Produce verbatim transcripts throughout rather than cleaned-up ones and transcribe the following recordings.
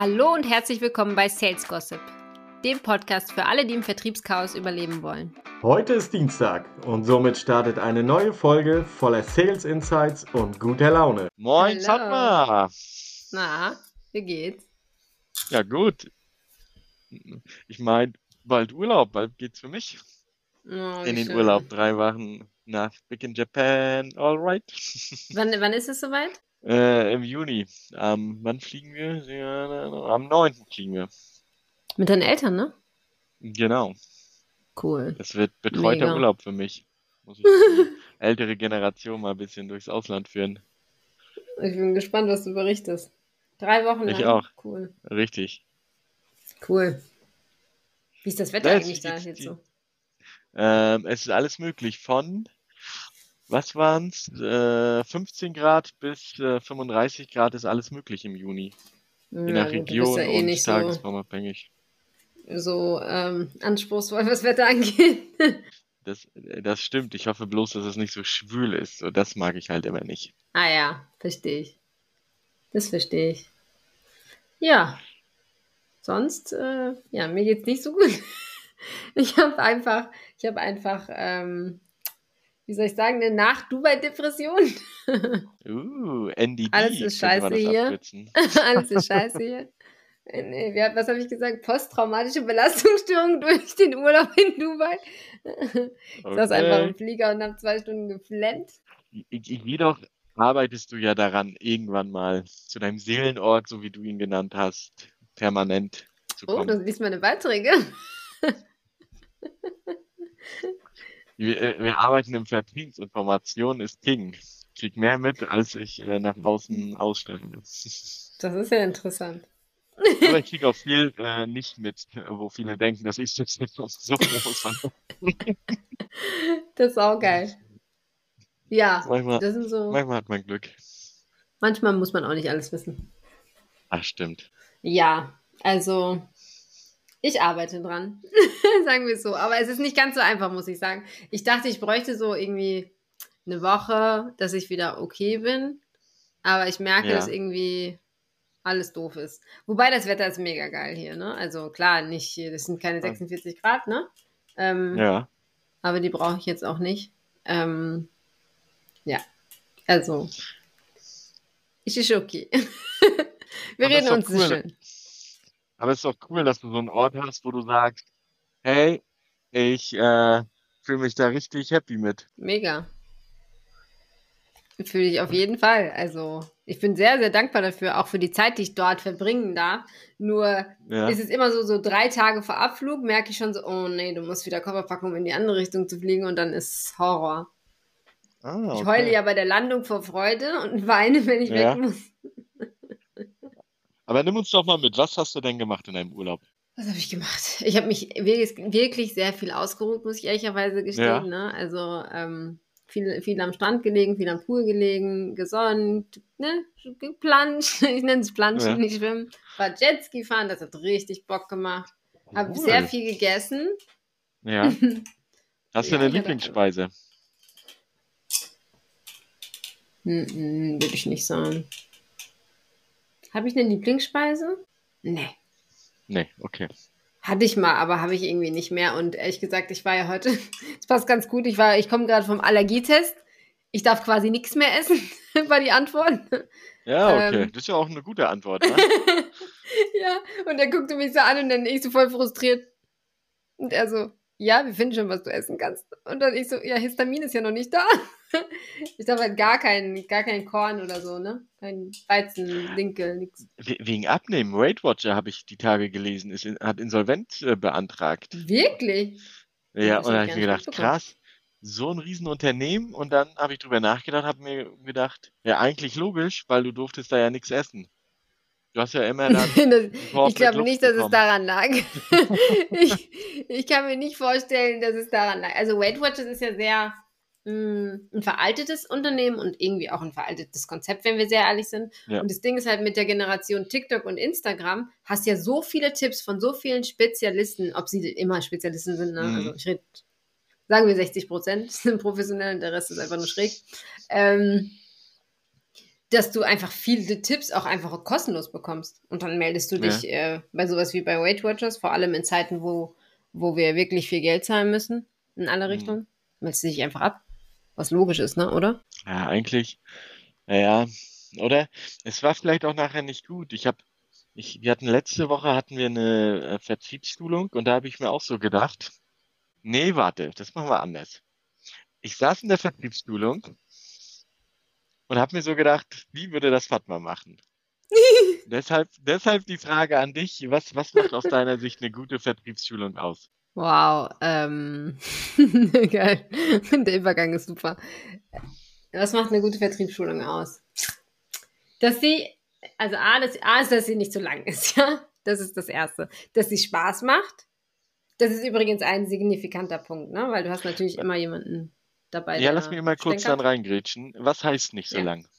Hallo und herzlich willkommen bei Sales Gossip, dem Podcast für alle, die im Vertriebschaos überleben wollen. Heute ist Dienstag und somit startet eine neue Folge voller Sales Insights und guter Laune. Moin, Hallo. Fatma. Na, wie geht's? Ja, gut. Ich meine, bald Urlaub, bald geht's für mich Oh, in wie den schön. Urlaub. Drei Wochen nach Big in Japan, alright. Wann, wann ist es soweit? äh, Im Juni. Am, wann fliegen wir? Ja, am neunten fliegen wir. Mit deinen Eltern, ne? Genau. Cool. Das wird betreuter Mega. Urlaub für mich. Muss ich die ältere Generation mal ein bisschen durchs Ausland führen. Ich bin gespannt, was du berichtest. Drei Wochen lang? Ich auch. Cool. Richtig. Cool. Wie ist das Wetter Ja, jetzt eigentlich da geht's jetzt die- so? Ähm, es ist alles möglich von, was waren's, äh, fünfzehn Grad bis äh, fünfunddreißig Grad ist alles möglich im Juni. Je Na nach gut, du bist ja Region eh und nicht so, tagesformabhängig. so ähm, anspruchsvoll, was Wetter angeht. Das, äh, das stimmt. Ich hoffe bloß, dass es nicht so schwül ist. So, das mag ich halt immer nicht. Ah ja, verstehe ich. Das verstehe ich. Ja, sonst, äh, ja, mir geht's nicht so gut. Ich habe einfach, ich habe einfach, ähm, wie soll ich sagen, eine Nach-Dubai-Depression. Uh, N D D Alles ist könnte man scheiße das hier. abkürzen. Alles ist scheiße hier. Äh, Nee, wie, was habe ich gesagt? Posttraumatische Belastungsstörung durch den Urlaub in Dubai. Ich saß einfach im Okay. Flieger und habe zwei Stunden geflennt. Jedoch arbeitest du ja daran, irgendwann mal zu deinem Seelenort, so wie du ihn genannt hast, permanent zu Oh, du kommen. liest meine Beiträge. Wir, äh, wir arbeiten im Vertrieb. Information ist King. Ich krieg mehr mit, als ich äh, nach außen ausstellen will. Das ist ja interessant. Aber ich krieg auch viel äh, nicht mit, äh, wo viele denken, dass ich das jetzt noch so groß fand. Das ist auch geil. Ja, Manchmal, das sind so. manchmal hat man Glück. Manchmal muss man auch nicht alles wissen. Ach, stimmt. Ja, also ich arbeite dran. Sagen wir es so. Aber es ist nicht ganz so einfach, muss ich sagen. Ich dachte, ich bräuchte so irgendwie eine Woche, dass ich wieder okay bin. Aber ich merke, Ja. dass irgendwie alles doof ist. Wobei das Wetter ist mega geil hier, ne? Also klar, nicht, das sind keine sechsundvierzig Grad, ne? Ähm, Ja. Aber die brauche ich jetzt auch nicht. Ähm, ja, also ich ist okay. Wir Aber ist reden doch uns cool. schön. Aber es ist doch cool, dass du so einen Ort hast, wo du sagst, hey, ich äh, fühle mich da richtig happy mit. Mega. Fühle ich auf jeden Fall. Also ich bin sehr, sehr dankbar dafür, auch für die Zeit, die ich dort verbringen darf. Nur Ja. ist es immer so, so drei Tage vor Abflug, merke ich schon so, oh nee, du musst wieder Koffer packen, um in die andere Richtung zu fliegen und dann ist Horror. Ah, Ich heule okay. ja bei der Landung vor Freude und weine, wenn ich Ja. weg muss. Aber nimm uns doch mal mit. Was hast du denn gemacht in deinem Urlaub? Was habe ich gemacht? Ich habe mich wirklich, wirklich sehr viel ausgeruht, muss ich ehrlicherweise gestehen. Ja. Ne? Also ähm, viel, viel am Strand gelegen, viel am Pool gelegen, gesonnt, ne? geplanscht. Ich nenne es Planschen, Ja. nicht schwimmen. War Jetski fahren, das hat richtig Bock gemacht. Habe sehr Cool. viel gegessen. Ja. Hast du Ja, eine ich hatte- Lieblingsspeise? Hm, hm, würde ich nicht sagen. Habe ich eine Lieblingsspeise? Nee. Nee, okay. Hatte ich mal, aber habe ich irgendwie nicht mehr. Und ehrlich gesagt, ich war ja heute, es passt ganz gut, ich war, ich komme gerade vom Allergietest. Ich darf quasi nichts mehr essen, war die Antwort. Ja, okay. Ähm. Das ist ja auch eine gute Antwort, ne? Ja, und er guckte mich so an und dann ich so voll frustriert. Und er so, ja, wir finden schon, was du essen kannst. Und dann ich so, ja, Histamin ist ja noch nicht da. Ich darf halt gar kein, gar kein Korn oder so, ne? Kein Weizen, Dinkel, nix. We- Wegen Abnehmen. Weight Watcher habe ich die Tage gelesen, ist in, hat Insolvenz äh, beantragt. Wirklich? Ja, Das und hab da habe ich ich gar mir nicht gedacht, mitbekommen. krass, so ein Riesenunternehmen. Und dann habe ich drüber nachgedacht, habe mir gedacht, ja, eigentlich logisch, weil du durftest da ja nichts essen. Du hast ja immer dann Das, einen Korb ich mit glaube Luft nicht, dass es bekommen. daran lag. ich, ich kann mir nicht vorstellen, dass es daran lag. Also Weight Watchers ist ja sehr mh, ein veraltetes Unternehmen und irgendwie auch ein veraltetes Konzept, wenn wir sehr ehrlich sind. Ja. Und das Ding ist halt mit der Generation TikTok und Instagram, hast ja so viele Tipps von so vielen Spezialisten, ob sie immer Spezialisten sind, ne? Mhm. Also ich rede, sagen wir sechzig Prozent sind professionell und der Rest ist einfach nur schräg. Ähm, dass du einfach viele Tipps auch einfach kostenlos bekommst. Und dann meldest du Ja. dich äh, bei sowas wie bei Weight Watchers, vor allem in Zeiten, wo, wo wir wirklich viel Geld zahlen müssen, in alle Mhm. Richtungen. Meldest du dich einfach ab. Was logisch ist, ne, oder? Ja, eigentlich, naja, oder? Es war vielleicht auch nachher nicht gut. Ich habe, ich, wir hatten letzte Woche hatten wir eine äh, Vertriebsschulung und da habe ich mir auch so gedacht, nee, warte, das machen wir anders. Ich saß in der Vertriebsschulung und habe mir so gedacht, wie würde das Fatma machen? Deshalb, deshalb die Frage an dich, was, was macht aus deiner Sicht eine gute Vertriebsschulung aus? Wow, ähm, geil. Der Übergang ist super. Was macht eine gute Vertriebsschulung aus? Dass sie, also A, dass, A ist, dass sie nicht so lang ist, ja? Das ist das Erste. Dass sie Spaß macht. Das ist übrigens ein signifikanter Punkt, ne? Weil du hast natürlich immer jemanden dabei, Ja, lass mich der mal kurz dann stänkert. reingrätschen. Was heißt nicht so Ja. lang?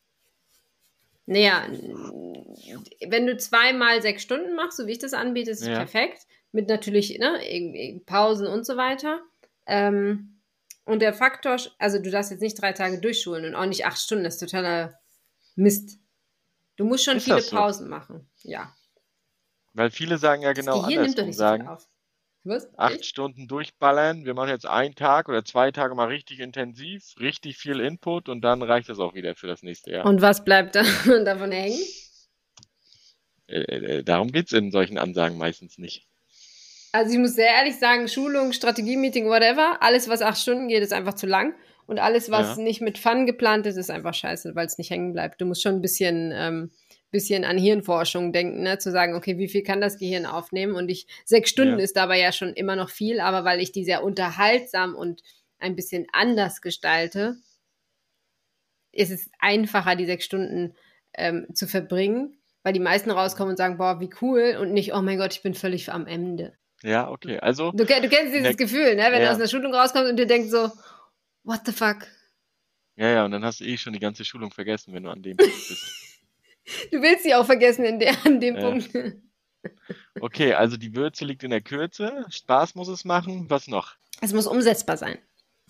Naja, wenn du zweimal sechs Stunden machst, so wie ich das anbiete, ist es Ja. perfekt. Mit natürlich ne, irgendwie Pausen und so weiter. Ähm, und der Faktor, also du darfst jetzt nicht drei Tage durchschulen und auch nicht acht Stunden, das ist totaler Mist. Du musst schon Ist viele das so? Pausen machen. Ja. Weil viele sagen ja Das genau Gehirn nimmt doch andersrum, nicht so viel sagen, auf. Was? acht Ich? Stunden durchballern, wir machen jetzt einen Tag oder zwei Tage mal richtig intensiv, richtig viel Input und dann reicht das auch wieder für das nächste Jahr. Und was bleibt da davon hängen? Äh, äh, darum geht's in solchen Ansagen meistens nicht. Also ich muss sehr ehrlich sagen, Schulung, Strategie-Meeting, whatever, alles, was acht Stunden geht, ist einfach zu lang. Und alles, was Ja. nicht mit Fun geplant ist, ist einfach scheiße, weil es nicht hängen bleibt. Du musst schon ein bisschen, ähm, bisschen an Hirnforschung denken, ne? Zu sagen, okay, wie viel kann das Gehirn aufnehmen? Und ich, sechs Stunden Ja. ist dabei ja schon immer noch viel, aber weil ich die sehr unterhaltsam und ein bisschen anders gestalte, ist es einfacher, die sechs Stunden ähm, zu verbringen, weil die meisten rauskommen und sagen, boah, wie cool und nicht, oh mein Gott, ich bin völlig am Ende. Ja, okay. Also, Du, ke- du kennst in dieses der, Gefühl, ne? Wenn du ja, aus einer Schulung rauskommst und dir denkst so, what the fuck? ja, ja, und dann hast du eh schon die ganze Schulung vergessen, wenn du an dem Punkt bist. Du willst sie auch vergessen in der, an dem Ja. Punkt. Okay, also die Würze liegt in der Kürze, Spaß muss es machen, was noch? Es muss umsetzbar sein.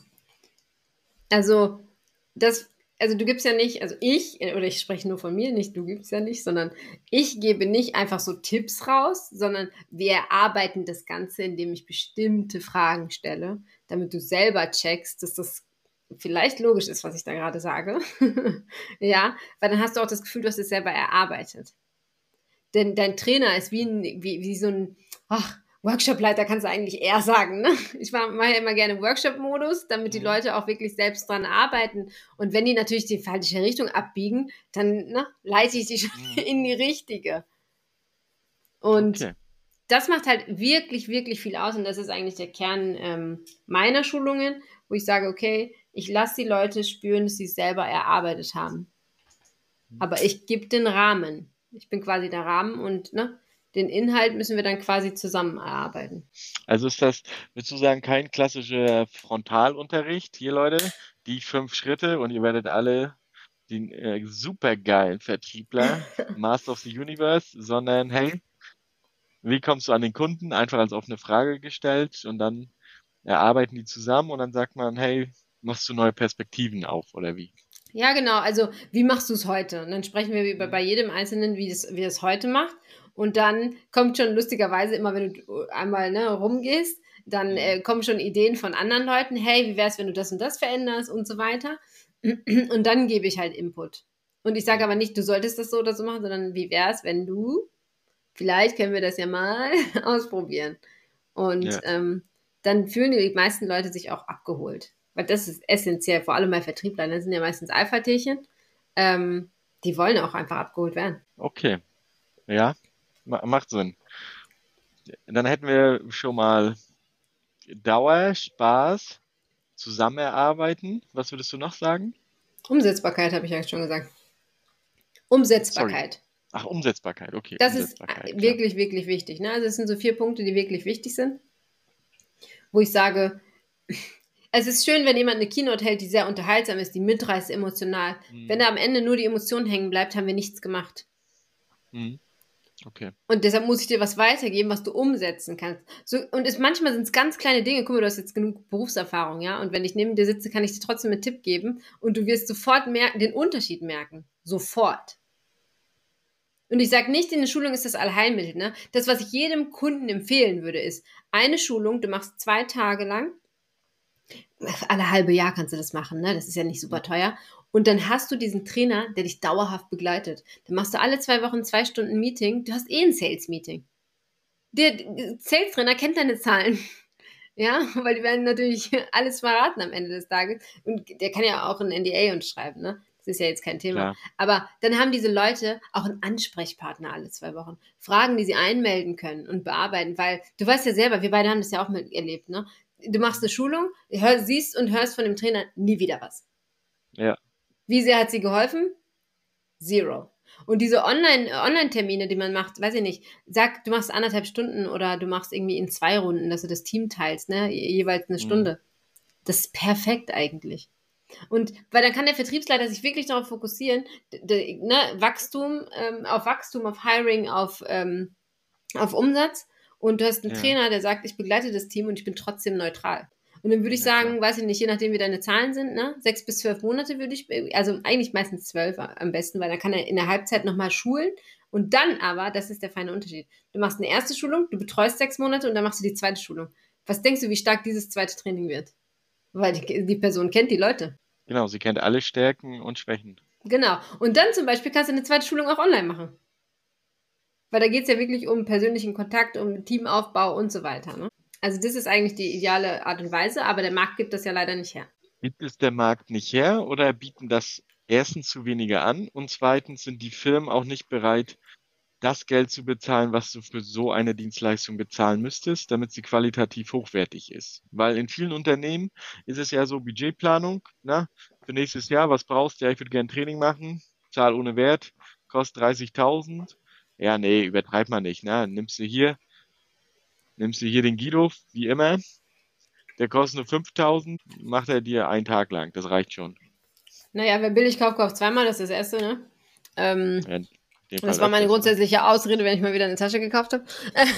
Also, das, also du gibst ja nicht, also ich, oder ich spreche nur von mir, nicht du gibst ja nicht, sondern ich gebe nicht einfach so Tipps raus, sondern wir erarbeiten das Ganze, indem ich bestimmte Fragen stelle, damit du selber checkst, dass das vielleicht logisch ist, was ich da gerade sage. Ja, weil dann hast du auch das Gefühl, du hast es selber erarbeitet. Denn dein Trainer ist wie, ein, wie, wie so ein, ach, Workshopleiter kannst du eigentlich eher sagen, ne? Ich mache ja immer gerne Workshop-Modus, damit die Mhm. Leute auch wirklich selbst dran arbeiten. Und wenn die natürlich die falsche Richtung abbiegen, dann ne, leite ich die schon Mhm. in die richtige. Und Okay. das macht halt wirklich, wirklich viel aus. Und das ist eigentlich der Kern ähm, meiner Schulungen, wo ich sage, okay, ich lasse die Leute spüren, dass sie es selber erarbeitet haben. Aber ich gebe den Rahmen. Ich bin quasi der Rahmen und ne, den Inhalt müssen wir dann quasi zusammen erarbeiten. Also ist das, würdest du sagen, kein klassischer Frontalunterricht? Hier, Leute, die fünf Schritte und ihr werdet alle den äh, supergeilen Vertriebler, Master of the Universe, sondern hey, wie kommst du an den Kunden? Einfach als offene Frage gestellt und dann erarbeiten die zusammen und dann sagt man, hey, machst du neue Perspektiven auf oder wie? Ja, genau. Also, wie machst du es heute? Und dann sprechen wir über, bei jedem Einzelnen, wie das, wie das heute macht. Und dann kommt schon lustigerweise immer, wenn du einmal ne, rumgehst, dann Mhm. äh, kommen schon Ideen von anderen Leuten. Hey, wie wäre es, wenn du das und das veränderst und so weiter. Und dann gebe ich halt Input. Und ich sage Mhm. aber nicht, du solltest das so oder so machen, sondern wie wäre es, wenn du, vielleicht können wir das ja mal ausprobieren. Und Ja. ähm, dann fühlen die meisten Leute sich auch abgeholt. Weil das ist essentiell, vor allem bei Vertrieblern, das sind ja meistens Alpha-Tierchen. Ähm, die wollen auch einfach abgeholt werden. Okay. Ja, ma macht Sinn. Dann hätten wir schon mal Dauer, Spaß, Zusammenarbeiten. Was würdest du noch sagen? Umsetzbarkeit habe ich ja schon gesagt. Sorry. Umsetzbarkeit. Ach, Umsetzbarkeit. Okay, Das ist Umsetzbarkeit, klar. wirklich, wirklich wichtig. Ne? Also es sind so vier Punkte, die wirklich wichtig sind, wo ich sage, es ist schön, wenn jemand eine Keynote hält, die sehr unterhaltsam ist, die mitreißt emotional. Mhm. Wenn da am Ende nur die Emotion hängen bleibt, haben wir nichts gemacht. Mhm. Okay. Und deshalb muss ich dir was weitergeben, was du umsetzen kannst. So, und es, manchmal sind es ganz kleine Dinge. Guck mal, du hast jetzt genug Berufserfahrung, ja? Und wenn ich neben dir sitze, kann ich dir trotzdem einen Tipp geben und du wirst sofort merken, den Unterschied merken. Sofort. Und ich sage nicht, eine Schulung ist das Allheilmittel, ne? Das, was ich jedem Kunden empfehlen würde, ist eine Schulung, du machst zwei Tage lang, alle halbe Jahr kannst du das machen, ne? Das ist ja nicht super teuer. Und dann hast du diesen Trainer, der dich dauerhaft begleitet. Dann machst du alle zwei Wochen zwei Stunden Meeting. Du hast eh ein Sales-Meeting. Der Sales-Trainer kennt deine Zahlen. Ja, weil die werden natürlich alles verraten am Ende des Tages. Und der kann ja auch ein N D A unterschreiben, ne? Das ist ja jetzt kein Thema. Klar. Aber dann haben diese Leute auch einen Ansprechpartner alle zwei Wochen. Fragen, die sie einmelden können und bearbeiten. Weil du weißt ja selber, wir beide haben das ja auch miterlebt, ne? Du machst eine Schulung, hör, siehst und hörst von dem Trainer nie wieder was. Ja. Wie sehr hat sie geholfen? Zero. Und diese Online, Online-Termine, die man macht, weiß ich nicht, sag, du machst anderthalb Stunden oder du machst irgendwie in zwei Runden, dass du das Team teilst, ne, Je- jeweils eine Mhm. Stunde. Das ist perfekt eigentlich. Und weil dann kann der Vertriebsleiter sich wirklich darauf fokussieren, d- d- ne, Wachstum, ähm, auf Wachstum, auf Hiring, auf, ähm, auf Umsatz. Und du hast einen Ja. Trainer, der sagt, ich begleite das Team und ich bin trotzdem neutral. Und dann würde ich Ja, klar. sagen, weiß ich nicht, je nachdem, wie deine Zahlen sind, ne, sechs bis zwölf Monate würde ich, also eigentlich meistens zwölf am besten, weil dann kann er in der Halbzeit nochmal schulen. Und dann aber, das ist der feine Unterschied. Du machst eine erste Schulung, du betreust sechs Monate und dann machst du die zweite Schulung. Was denkst du, wie stark dieses zweite Training wird? Weil die, die Person kennt die Leute. Genau, sie kennt alle Stärken und Schwächen. Genau. Und dann zum Beispiel kannst du eine zweite Schulung auch online machen. Weil da geht es ja wirklich um persönlichen Kontakt, um Teamaufbau und so weiter. Ne? Also das ist eigentlich die ideale Art und Weise, aber der Markt gibt das ja leider nicht her. Gibt es der Markt nicht her oder bieten das erstens zu wenige an und zweitens sind die Firmen auch nicht bereit, das Geld zu bezahlen, was du für so eine Dienstleistung bezahlen müsstest, damit sie qualitativ hochwertig ist. Weil in vielen Unternehmen ist es ja so Budgetplanung, ne? Für nächstes Jahr, was brauchst du? Ja, ich würde gerne Training machen, Zahl ohne Wert, kostet dreißigtausend. Ja, nee, übertreib mal nicht, ne? Nimmst du hier, nimmst du hier den Guido, wie immer, der kostet nur fünftausend, macht er dir einen Tag lang, das reicht schon. Naja, wer billig kauft, kauft zweimal, das ist das Erste, ne? Ähm, Ja, in dem das Fall war meine öfters, ne? grundsätzliche Ausrede, wenn ich mal wieder eine Tasche gekauft habe.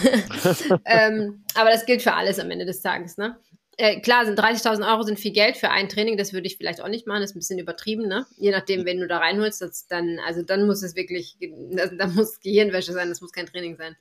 ähm, aber das gilt für alles am Ende des Tages, ne? Äh, klar, sind dreißigtausend Euro sind viel Geld für ein Training, das würde ich vielleicht auch nicht machen, das ist ein bisschen übertrieben, ne? Je nachdem, wen du da reinholst, das dann, also dann muss es wirklich, also da muss Gehirnwäsche sein, das muss kein Training sein.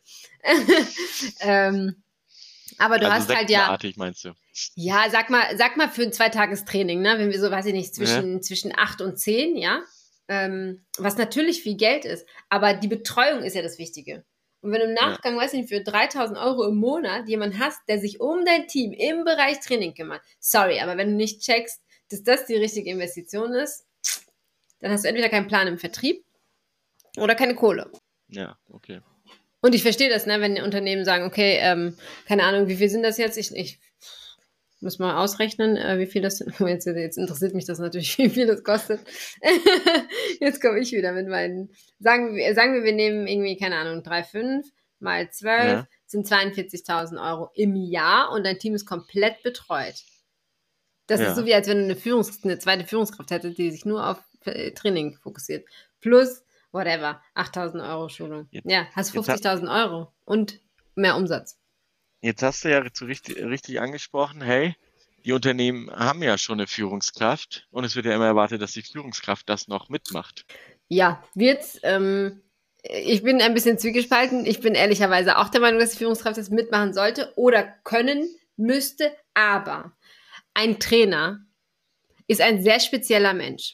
ähm, aber du Also hast halt ja, sektenartig meinst du? ja, sag mal, sag mal für ein Zweitagestraining, ne? Wenn wir so, weiß ich nicht, Ja, zwischen, zwischen acht und zehn, ja? Ähm, was natürlich viel Geld ist, aber die Betreuung ist ja das Wichtige. Und wenn du im ja, Nachgang, weiß ich nicht, für dreitausend Euro im Monat jemanden hast, der sich um dein Team im Bereich Training kümmert, sorry, aber wenn du nicht checkst, dass das die richtige Investition ist, dann hast du entweder keinen Plan im Vertrieb oder keine Kohle. ja, okay. Und ich verstehe das, ne, wenn die Unternehmen sagen, okay, ähm, keine Ahnung, wie viel sind das jetzt? Ich, ich muss mal ausrechnen, äh, wie viel das sind. Jetzt, jetzt interessiert mich das natürlich, wie viel das kostet. Jetzt komme ich wieder mit meinen, sagen wir, sagen wir, wir nehmen irgendwie, keine Ahnung, drei Komma fünf mal zwölf Ja, sind zweiundvierzigtausend Euro im Jahr und dein Team ist komplett betreut. Das ist so ja, wie, als wenn du eine, Führungs-, eine zweite Führungskraft hättest, die sich nur auf äh, Training fokussiert. Plus, whatever, achttausend Euro Schulung. jetzt, Ja, hast jetzt, ha- fünfzigtausend Euro und mehr Umsatz. jetzt hast du ja zu richtig, richtig angesprochen, hey, die Unternehmen haben ja schon eine Führungskraft und es wird ja immer erwartet, dass die Führungskraft das noch mitmacht. Ja, wird's, ähm, ich bin ein bisschen zwiegespalten. Ich bin ehrlicherweise auch der Meinung, dass die Führungskraft das mitmachen sollte oder können müsste, aber ein Trainer ist ein sehr spezieller Mensch.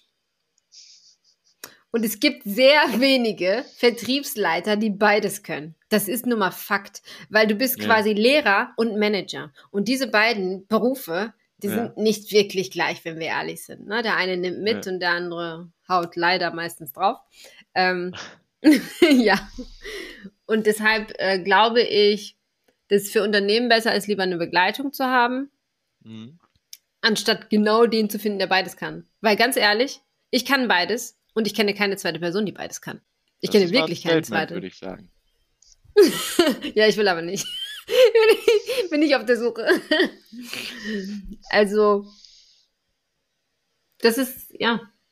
Und es gibt sehr wenige Vertriebsleiter, die beides können. Das ist nun mal Fakt, weil du bist Ja, quasi Lehrer und Manager. Und diese beiden Berufe, die ja, sind nicht wirklich gleich, wenn wir ehrlich sind. Ne? Der eine nimmt mit ja. und der andere haut leider meistens drauf. Ähm, ja. Und deshalb äh, glaube ich, dass es für Unternehmen besser ist, lieber eine Begleitung zu haben, Mhm. anstatt genau den zu finden, der beides kann. Weil ganz ehrlich, ich kann beides und ich kenne keine zweite Person, die beides kann. Ich Das kenne ist mal ein wirklich keine Statement, zweite. würde ich sagen. Ja, ich will aber nicht. bin, ich, bin ich auf der Suche. Also, das ist, ja.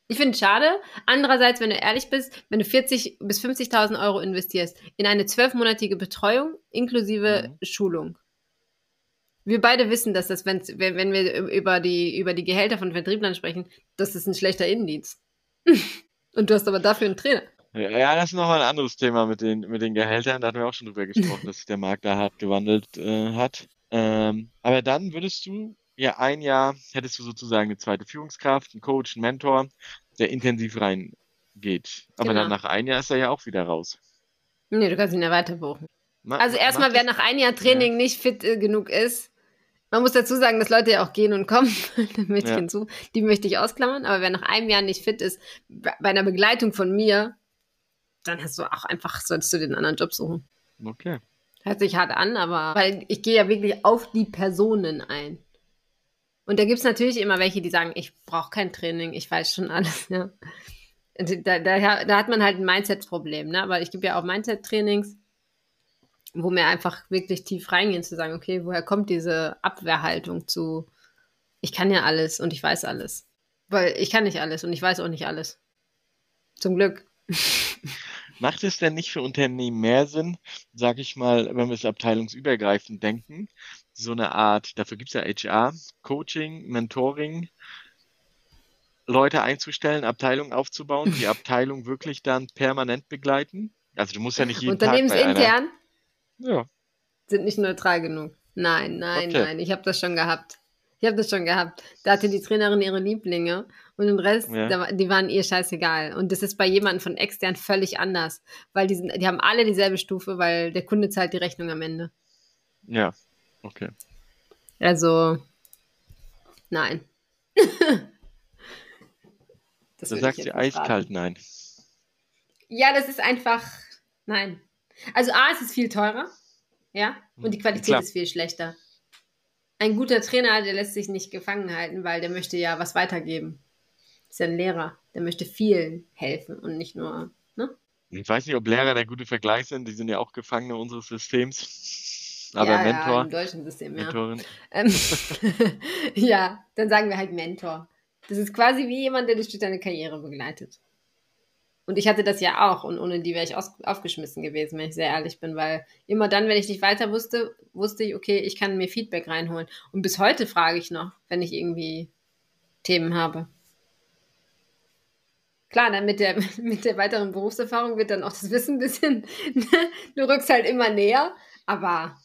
Ich finde es schade. Andererseits, wenn du ehrlich bist, wenn du vierzig bis fünfzigtausend Euro investierst in eine zwölfmonatige Betreuung inklusive Mhm. Schulung. Wir beide wissen, dass das, wenn's, wenn, wenn wir über die, über die Gehälter von Vertrieblern sprechen, das ist ein schlechter Innendienst. Und du hast aber dafür einen Trainer. Ja, ja, das ist nochmal ein anderes Thema mit den, mit den Gehältern. Da hatten wir auch schon drüber gesprochen, dass sich der Markt da hart gewandelt äh, hat. Ähm, aber dann würdest du ja ein Jahr, hättest du sozusagen eine zweite Führungskraft, einen Coach, einen Mentor, der intensiv reingeht. Aber dann Genau. nach einem Jahr ist er ja auch wieder raus. Nee, du kannst ihn ja weiter buchen. Ma Also ma- erstmal, macht wer das? nach einem Jahr Ja, Training nicht fit äh, genug ist, man muss dazu sagen, dass Leute ja auch gehen und kommen, da möchte ich ja, hinzu, die möchte ich ausklammern, aber wer nach einem Jahr nicht fit ist, bei bei einer Begleitung von mir, dann hast du auch einfach, solltest du den anderen Job suchen. okay. Hört sich hart an, aber weil ich gehe ja wirklich auf die Personen ein. Und da gibt es natürlich immer welche, die sagen, ich brauche kein Training, ich weiß schon alles. Ja. Und Da, da, da hat man halt ein Mindset-Problem, ne? Aber ich gebe ja auch Mindset-Trainings, wo wir einfach wirklich tief reingehen, zu sagen, okay, woher kommt diese Abwehrhaltung zu, ich kann ja alles und ich weiß alles. Weil ich kann nicht alles und ich weiß auch nicht alles. Zum Glück. Macht es denn nicht für Unternehmen mehr Sinn, sag ich mal, wenn wir es abteilungsübergreifend denken, so eine Art, dafür gibt es ja H R, Coaching, Mentoring, Leute einzustellen, Abteilungen aufzubauen, die Abteilung wirklich dann permanent begleiten? Also du musst ja nicht jeden Tag bei einer. Unternehmensintern Ja, sind nicht neutral genug. Nein, nein, okay. nein, ich habe das schon gehabt. Ich habe das schon gehabt. Da hatte die Trainerin ihre Lieblinge und den Rest, Ja, da, die waren ihr scheißegal. Und das ist bei jemandem von extern völlig anders, weil die, sind, die haben alle dieselbe Stufe, weil der Kunde zahlt die Rechnung am Ende. ja, okay. Also, nein. Das Da würde ich sagst jetzt du nicht eiskalt raten. nein. Ja, das ist einfach, nein. Also A, es ist viel teurer, ja, und die Hm, Qualität klar. ist viel schlechter. Ein guter Trainer, der lässt sich nicht gefangen halten, weil der möchte ja was weitergeben. Ist ja ein Lehrer, der möchte vielen helfen und nicht nur, ne? Ich weiß nicht, ob Lehrer der gute Vergleich sind, die sind ja auch Gefangene unseres Systems. Aber Ja, ja, Mentor, im deutschen System, ja. Mentorin, Ähm, ja, dann sagen wir halt Mentor. Das ist quasi wie jemand, der dich durch deine Karriere begleitet. Und ich hatte das ja auch und ohne die wäre ich aus, aufgeschmissen gewesen, wenn ich sehr ehrlich bin, weil immer dann, wenn ich nicht weiter wusste, wusste ich, okay, ich kann mir Feedback reinholen. Und bis heute frage ich noch, wenn ich irgendwie Themen habe. Klar, dann mit der, mit der weiteren Berufserfahrung wird dann auch das Wissen ein bisschen, du rückst halt immer näher, aber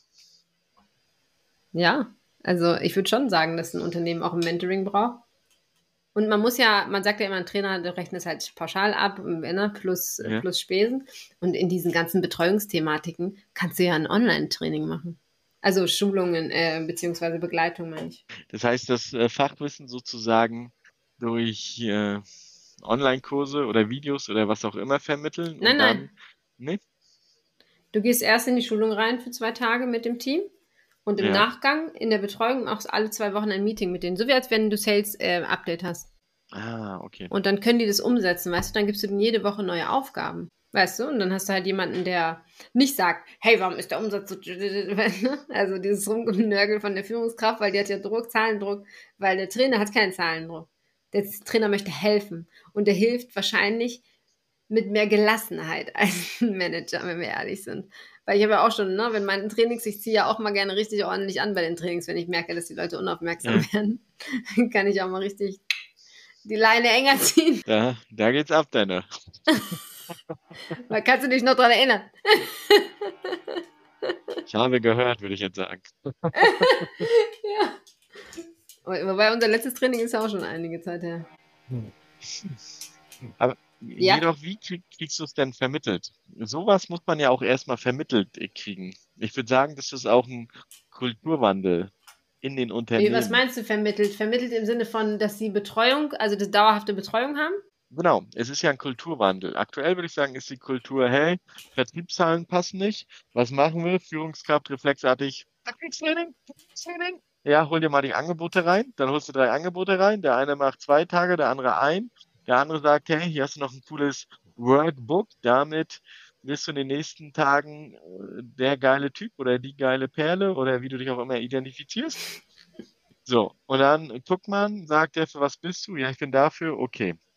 ja, also ich würde schon sagen, dass ein Unternehmen auch ein Mentoring braucht. Und man muss ja, man sagt ja immer, ein Trainer, der rechnet es halt pauschal ab, ne, plus, ja. plus Spesen. Und in diesen ganzen Betreuungsthematiken kannst du ja ein Online-Training machen. Also Schulungen, äh, beziehungsweise Begleitung, meine ich. Das heißt, das äh, Fachwissen sozusagen durch äh, Online-Kurse oder Videos oder was auch immer vermitteln Nein, und nein. dann, ne? Du gehst erst in die Schulung rein für zwei Tage mit dem Team und im Ja. Nachgang in der Betreuung machst du alle zwei Wochen ein Meeting mit denen. So wie als wenn du Sales-Update hast. Ah, okay. Und dann können die das umsetzen, weißt du? Dann gibst du denen jede Woche neue Aufgaben. Weißt du? Und dann hast du halt jemanden, der nicht sagt, hey, warum ist der Umsatz so... Also dieses Rumgenörgel von der Führungskraft, weil die hat ja Druck, Zahlendruck, weil der Trainer hat keinen Zahlendruck. Der Trainer möchte helfen. Und der hilft wahrscheinlich mit mehr Gelassenheit als ein Manager, wenn wir ehrlich sind. Weil ich habe ja auch schon, ne, wenn meine Trainings, ich ziehe ja auch mal gerne richtig ordentlich an bei den Trainings, wenn ich merke, dass die Leute unaufmerksam Ja. werden, dann kann ich auch mal richtig die Leine enger ziehen. Da, da geht's ab, deine. Weil kannst du dich noch dran erinnern? Ich habe gehört, würde ich jetzt sagen. Ja. Wobei unser letztes Training ist ja auch schon einige Zeit her. Aber Ja. jedoch, wie krieg, kriegst du es denn vermittelt? Sowas muss man ja auch erstmal vermittelt äh, kriegen. Ich würde sagen, das ist auch ein Kulturwandel in den Wie, Unternehmen. was meinst du vermittelt? Vermittelt im Sinne von, dass sie Betreuung, also das dauerhafte Betreuung haben? Genau, es ist ja ein Kulturwandel. Aktuell würde ich sagen, ist die Kultur, hey, Vertriebszahlen passen nicht. Was machen wir? Führungskraft reflexartig, Vertriebstraining, Vertriebstraining. Ja, hol dir mal die Angebote rein. Dann holst du drei Angebote rein. Der eine macht zwei Tage, der andere ein. Der andere sagt, hey, hier hast du noch ein cooles Workbook. Damit wirst du in den nächsten Tagen äh, der geile Typ oder die geile Perle oder wie du dich auch immer identifizierst. So, und dann guckt man, sagt er, für was bist du? Ja, ich bin dafür, okay.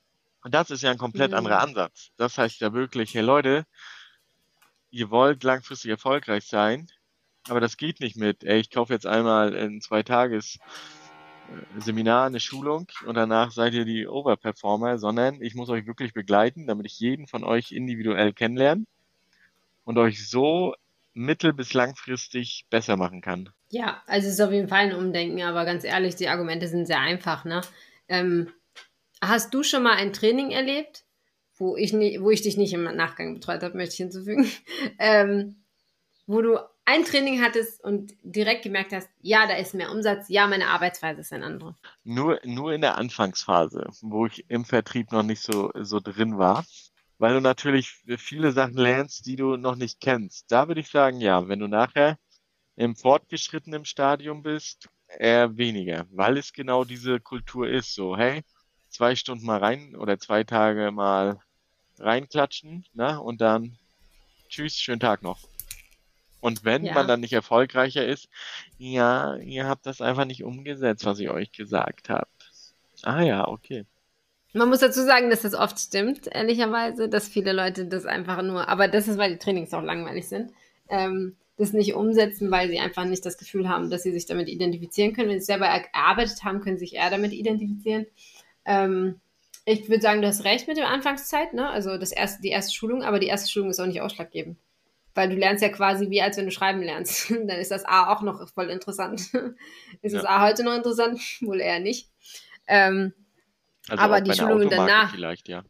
Und das ist ja ein komplett anderer Mhm. Ansatz. Das heißt ja wirklich, hey Leute, ihr wollt langfristig erfolgreich sein, aber das geht nicht mit, ey, ich kaufe jetzt einmal in zwei Tages äh, Seminar, eine Schulung und danach seid ihr die Overperformer, sondern ich muss euch wirklich begleiten, damit ich jeden von euch individuell kennenlerne und euch so mittel- bis langfristig besser machen kann. Ja, also es ist auf jeden Fall ein Umdenken, aber ganz ehrlich, die Argumente sind sehr einfach, ne? Ähm, hast du schon mal ein Training erlebt, wo ich, nie, wo ich dich nicht im Nachgang betreut habe, möchte ich hinzufügen, ähm, wo du ein Training hattest und direkt gemerkt hast, ja, da ist mehr Umsatz, ja, meine Arbeitsweise ist eine andere. Nur, nur in der Anfangsphase, wo ich im Vertrieb noch nicht so, so drin war, weil du natürlich viele Sachen lernst, die du noch nicht kennst. Da würde ich sagen, ja, wenn du nachher im fortgeschrittenen Stadium bist, eher weniger, weil es genau diese Kultur ist. So, hey, zwei Stunden mal rein oder zwei Tage mal reinklatschen, ne? Und dann tschüss, schönen Tag noch. Und wenn man Ja. dann nicht erfolgreicher ist, ja, ihr habt das einfach nicht umgesetzt, was ich euch gesagt habe. Ah ja, okay. Man muss dazu sagen, dass das oft stimmt, ehrlicherweise, dass viele Leute das einfach nur, aber das ist, weil die Trainings auch langweilig sind, ähm, das nicht umsetzen, weil sie einfach nicht das Gefühl haben, dass sie sich damit identifizieren können. Wenn sie es selber erarbeitet haben, können sie sich eher damit identifizieren. Ähm, ich würde sagen, du hast recht mit der Anfangszeit, ne? Also das erste, die erste Schulung, aber die erste Schulung ist auch nicht ausschlaggebend. Weil du lernst ja quasi wie, als wenn du schreiben lernst. Dann ist das A auch noch voll interessant. Ist das Ja. A heute noch interessant? Wohl eher nicht. Ähm, Also aber auch die bei einer Schulungen Automarke danach, vielleicht, ja.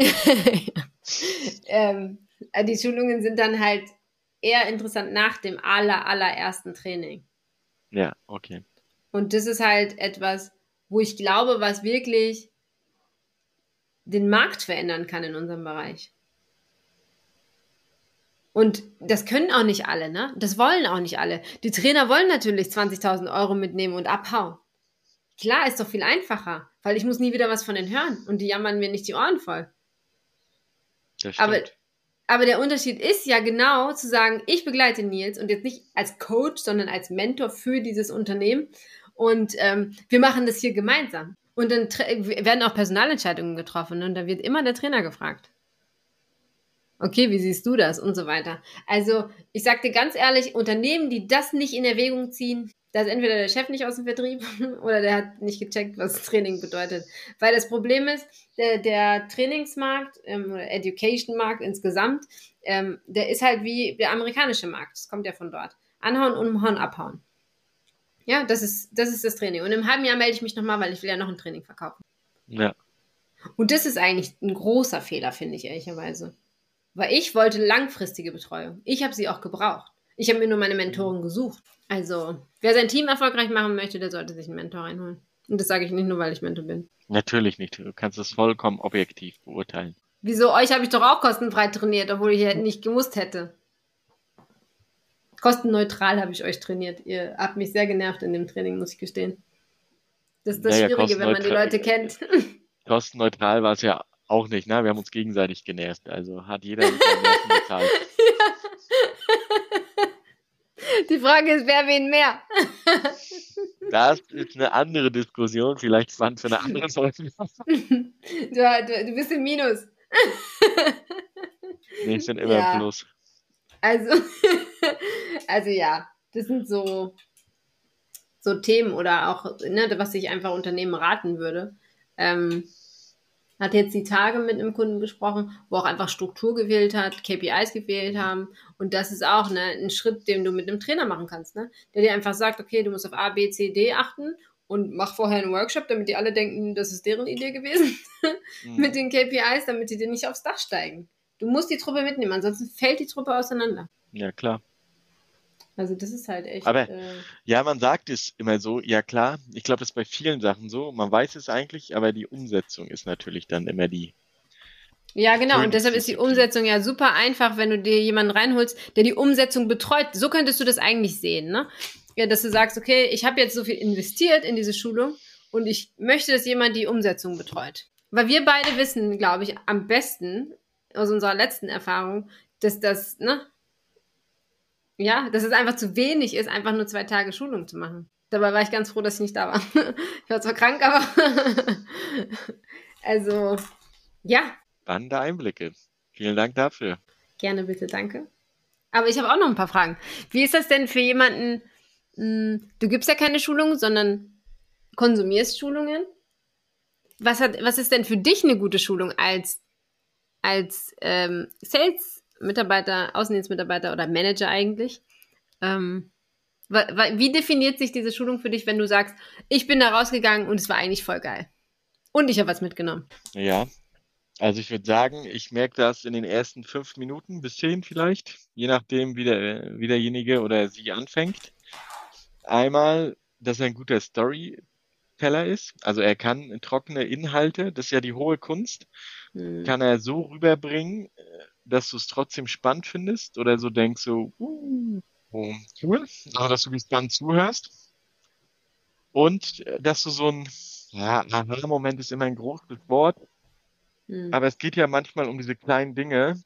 ähm, die Schulungen sind dann halt eher interessant nach dem aller, allerersten Training. Ja, okay. Und das ist halt etwas, wo ich glaube, was wirklich den Markt verändern kann in unserem Bereich. Und das können auch nicht alle, ne? Das wollen auch nicht alle. Die Trainer wollen natürlich zwanzigtausend Euro mitnehmen und abhauen. Klar, ist doch viel einfacher, weil ich muss nie wieder was von denen hören und die jammern mir nicht die Ohren voll. Das Aber, stimmt. aber der Unterschied ist ja genau zu sagen, ich begleite Nils und jetzt nicht als Coach, sondern als Mentor für dieses Unternehmen und ähm, wir machen das hier gemeinsam. Und dann werden auch Personalentscheidungen getroffen und da wird immer der Trainer gefragt. Okay, wie siehst du das? Und so weiter. Also, ich sag dir ganz ehrlich, Unternehmen, die das nicht in Erwägung ziehen, da ist entweder der Chef nicht aus dem Vertrieb oder der hat nicht gecheckt, was Training bedeutet. Weil das Problem ist, der, der Trainingsmarkt ähm, oder Education-Markt insgesamt, ähm, der ist halt wie der amerikanische Markt. Das kommt ja von dort. Anhauen, umhauen, abhauen. Ja, das ist, das ist das Training. Und im halben Jahr melde ich mich nochmal, weil ich will ja noch ein Training verkaufen. Ja. Und das ist eigentlich ein großer Fehler, finde ich ehrlicherweise. Weil ich wollte langfristige Betreuung. Ich habe sie auch gebraucht. Ich habe mir nur meine Mentoren gesucht. Also, wer sein Team erfolgreich machen möchte, der sollte sich einen Mentor reinholen. Und das sage ich nicht nur, weil ich Mentor bin. Natürlich nicht. Du kannst es vollkommen objektiv beurteilen. Wieso? Euch habe ich doch auch kostenfrei trainiert, obwohl ich nicht gemusst hätte. Kostenneutral habe ich euch trainiert. Ihr habt mich sehr genervt in dem Training, muss ich gestehen. Das ist das Naja, Schwierige, wenn man die kostenneutral, Leute kennt. kostenneutral war es ja auch nicht, ne? Wir haben uns gegenseitig genervt. Also hat jeder mit seinen Nerven bezahlt. Die Frage ist, wer wen mehr? Das ist eine andere Diskussion, vielleicht spannend für eine andere Folge. Du, du, du bist im Minus. Nee, ich bin immer im Ja. Plus. Also, also ja, das sind so, so Themen oder auch, ne, was ich einfach Unternehmen raten würde. Ähm, hat jetzt die Tage mit einem Kunden gesprochen, wo auch einfach Struktur gewählt hat, K P Is gewählt haben. Und das ist auch ne, ein Schritt, den du mit einem Trainer machen kannst, ne? Der dir einfach sagt, okay, du musst auf A, B, C, D achten und mach vorher einen Workshop, damit die alle denken, das ist deren Idee gewesen Mhm. mit den K P Is, damit die dir nicht aufs Dach steigen. Du musst die Truppe mitnehmen, ansonsten fällt die Truppe auseinander. Ja, klar. Also das ist halt echt... Aber äh, ja, man sagt es immer so, ja klar. Ich glaube, das ist bei vielen Sachen so. Man weiß es eigentlich, aber die Umsetzung ist natürlich dann immer die Ja, genau. Und deshalb ist die Königsdisziplin. Umsetzung ja super einfach, wenn du dir jemanden reinholst, der die Umsetzung betreut. So könntest du das eigentlich sehen, ne? Ja, dass du sagst, okay, ich habe jetzt so viel investiert in diese Schulung und ich möchte, dass jemand die Umsetzung betreut. Weil wir beide wissen, glaube ich, am besten aus unserer letzten Erfahrung, dass das, ne? Ja, dass es einfach zu wenig ist, einfach nur zwei Tage Schulung zu machen. Dabei war ich ganz froh, dass ich nicht da war. Ich war zwar krank, aber also Ja, Spannende Einblicke. Vielen Dank dafür. gerne bitte, danke. Aber ich habe auch noch ein paar Fragen. Wie ist das denn für jemanden, mh, du gibst ja keine Schulung, sondern konsumierst Schulungen? Was, hat, was ist denn für dich eine gute Schulung als, als ähm, Sales-Mitarbeiter, Außendienstmitarbeiter oder Manager eigentlich? Ähm, wa- wa- wie definiert sich diese Schulung für dich, wenn du sagst, ich bin da rausgegangen und es war eigentlich voll geil? Und ich habe was mitgenommen. Ja, also ich würde sagen, ich merke das in den ersten fünf Minuten bis zehn vielleicht, je nachdem, wie der, wie derjenige oder sie anfängt. Einmal, dass er ein guter Storyteller ist. Also er kann trockene Inhalte, das ist ja die hohe Kunst, Hm. kann er so rüberbringen, äh, dass du es trotzdem spannend findest oder so denkst so, uh, oh, cool, also dass du gespannt zuhörst und äh, dass du so ein, ja, Aha-Moment ist immer ein großes Wort, Hm. aber es geht ja manchmal um diese kleinen Dinge,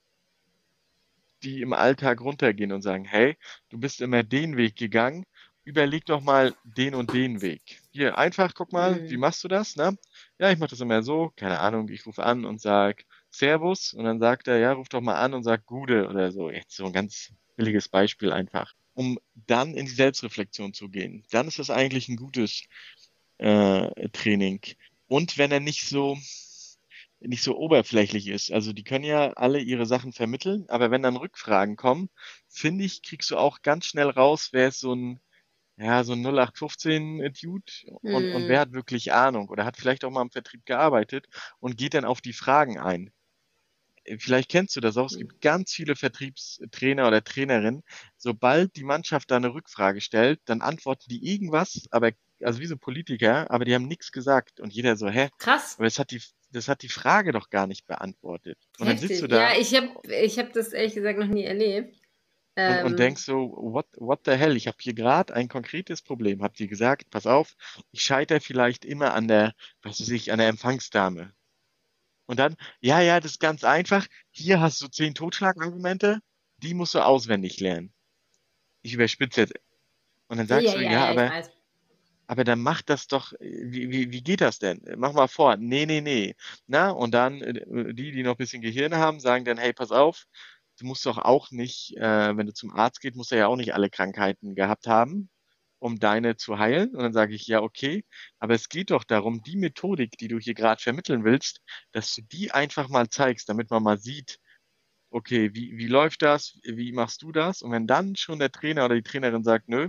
die im Alltag runtergehen und sagen, hey, du bist immer den Weg gegangen, überleg doch mal den und den Weg. Hier, einfach, guck mal, wie Hm. machst du das, ne? Ja, ich mache das immer so, keine Ahnung, ich rufe an und sag Servus und dann sagt er, ja, ruf doch mal an und sag Gude oder so. Jetzt so ein ganz billiges Beispiel einfach. Um dann in die Selbstreflexion zu gehen. Dann ist das eigentlich ein gutes äh, Training. Und wenn er nicht so nicht so oberflächlich ist. Also die können ja alle ihre Sachen vermitteln, aber wenn dann Rückfragen kommen, finde ich, kriegst du auch ganz schnell raus, wer ist so ein, ja, so ein null acht fünfzehn Dude und, und wer Hm. hat wirklich Ahnung oder hat vielleicht auch mal im Vertrieb gearbeitet und geht dann auf die Fragen ein. Vielleicht kennst du das auch. Es Hm. gibt ganz viele Vertriebstrainer oder Trainerinnen. Sobald die Mannschaft da eine Rückfrage stellt, dann antworten die irgendwas, aber, also wie so Politiker, aber die haben nichts gesagt. Und jeder so, hä? Krass. Aber das hat die, das hat die Frage doch gar nicht beantwortet. Und dann sitzt du Heftig. Ja, da ich habe ich hab das ehrlich gesagt noch nie erlebt. und, und Ähm, denkst so, what, what the hell? Ich habe hier gerade ein konkretes Problem. Habt ihr gesagt, pass auf, ich scheitere vielleicht immer an der, was weiß ich, an der Empfangsdame. Und dann, ja, ja, das ist ganz einfach. Hier hast du zehn Totschlagargumente, die musst du auswendig lernen. Ich überspitze jetzt. Und dann ja, sagst ja, du, ja, ja, ja, ich aber, weiß. aber dann mach das doch, wie, wie, wie geht das denn? Mach mal vor. Nee, nee, nee. Na, und dann, äh, die, die noch ein bisschen Gehirn haben, sagen dann, hey, pass auf, du musst doch auch nicht, äh, wenn du zum Arzt gehst, musst du ja auch nicht alle Krankheiten gehabt haben, um deine zu heilen. Und dann sage ich, ja, okay, aber es geht doch darum, die Methodik, die du hier gerade vermitteln willst, dass du die einfach mal zeigst, damit man mal sieht, okay, wie, wie läuft das? Wie machst du das? Und wenn dann schon der Trainer oder die Trainerin sagt, nö,